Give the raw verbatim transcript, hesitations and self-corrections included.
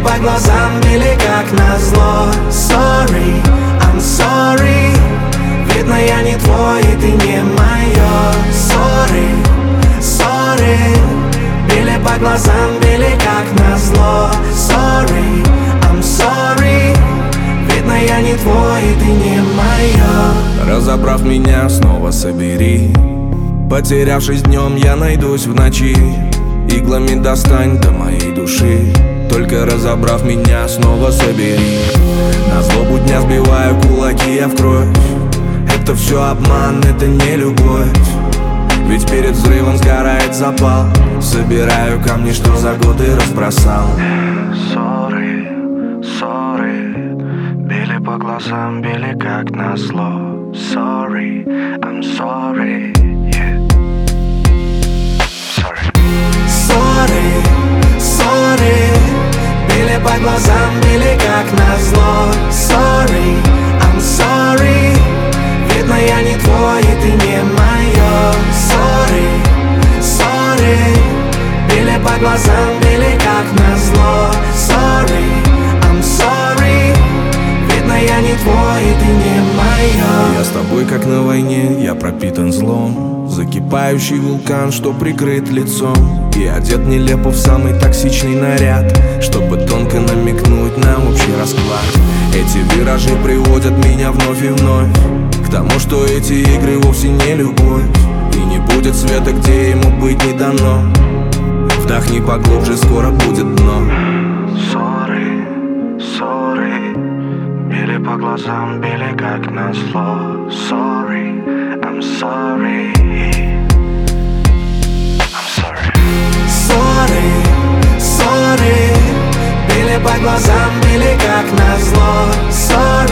по глазам, били как назло. Sorry, I'm sorry. Видно, я не твой, и ты не моё. Sorry, sorry. Били по глазам, били как назло. Sorry, I'm sorry. Видно, я не твой, и ты не моё. Разобрав меня, снова собери. Потерявшись днем, я найдусь в ночи. Иглами достань до моей души. Только разобрав меня, снова собери. На злобу дня сбиваю кулаки я в кровь. Это все обман, это не любовь. Ведь перед взрывом сгорает запал. Собираю камни, что за годы разбросал. Sorry, sorry. Били по глазам, били как назло. Sorry, I'm sorry, yeah. Sorry. Sorry, sorry. Били по глазам, били как назло. Sorry, I'm sorry. Видно, я не твой, и ты не моё. Sorry, sorry. Били по глазам, били как назло. Sorry, I'm sorry. Видно, я не твой, и ты не моё. Я с тобой как на войне, я пропитан злом. Закипающий вулкан, что прикрыт лицом. И одет нелепо в самый токсичный наряд, чтобы тонко намекнуть на общий расклад. Эти виражи приводят меня вновь и вновь к тому, что эти игры вовсе не любовь. И не будет света, где ему быть не дано. Вдохни поглубже, скоро будет дно. Sorry, sorry. Били по глазам, били как назло. Sorry, I'm sorry. I'm sorry. Sorry, sorry. Били по глазам, били как назло. Sorry.